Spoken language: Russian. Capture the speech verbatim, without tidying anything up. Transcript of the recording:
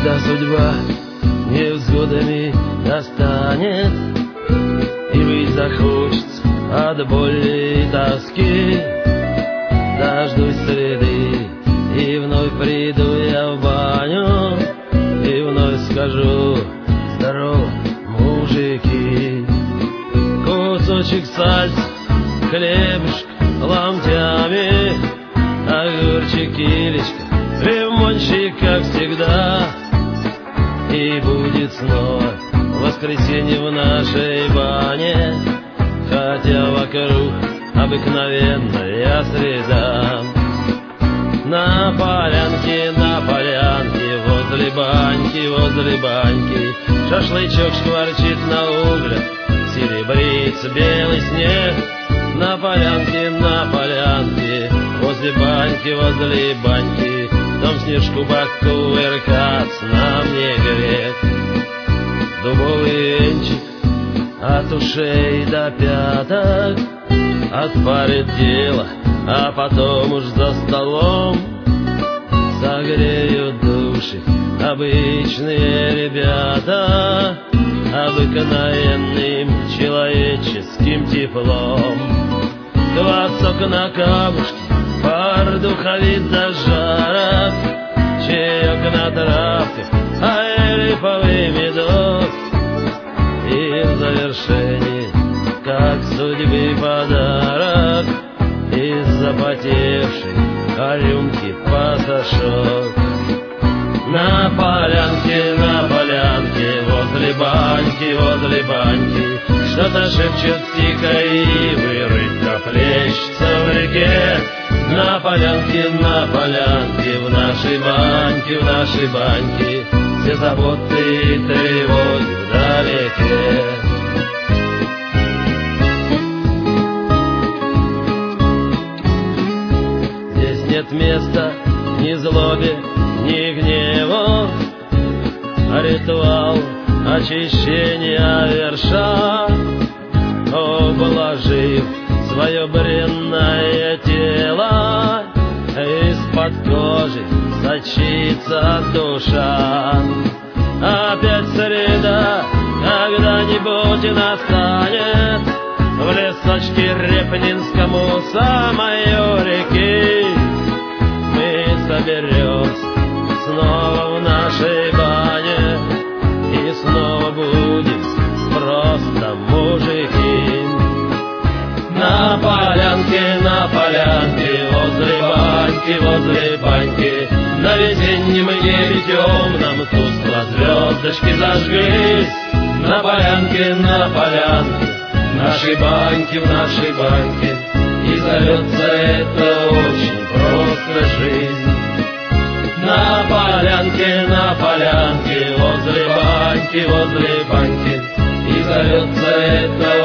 Когда судьба невзгодами достанет, и жить захочется от боли и тоски, дождусь среды, и вновь приду я в баню, и вновь скажу: здорово, мужики. Кусочек сальца, хлебушек ломтями, огурчик, килечка, лимончик, как всегда. И будет снова воскресенье в нашей бане, хотя вокруг обыкновенная среда. На полянке, на полянке, возле баньки, возле баньки, шашлычок шкварчит на углях, серебрится белый снег. На полянке, на полянке, возле баньки, возле баньки, в том снежку баку кувыркаться нам не грех. Дубовый венчик от ушей до пяток отпарит дело, а потом уж за столом согреют души обычные ребята обыкновенным человеческим теплом. Квасок на камушке, пар духовит до жарок, чаек на травках, а липовый медок. И в завершении, как судьбы подарок, из запотевшей рюмки пасашок. На полянке, на полянке, возле баньки, возле баньки, что-то шепчет тихо ивы, рыбка плещется в реке. На полянке, на полянке, в нашей баньке, в нашей баньке, все заботы и тревоги вдалеке. Здесь нет места ни злобе, ни гневу, а ритуал очищения верша, обложив свое бренное тело, из-под кожи сочится душа. Опять среда, когда-нибудь настанет, в лесочке Репнинскому самой реки мы соберемся снова в нашей бане, и снова будем просто мужики. На полянке, на полянке, возле баньки, возле баньки, на весеннем небе темном тускло звездочки зажглись. На полянке, на полянке, в нашей баньке, в нашей баньке, и зовется это очень просто жизнь. На полянке, на полянке, возле баньки, возле баньки, и зовется это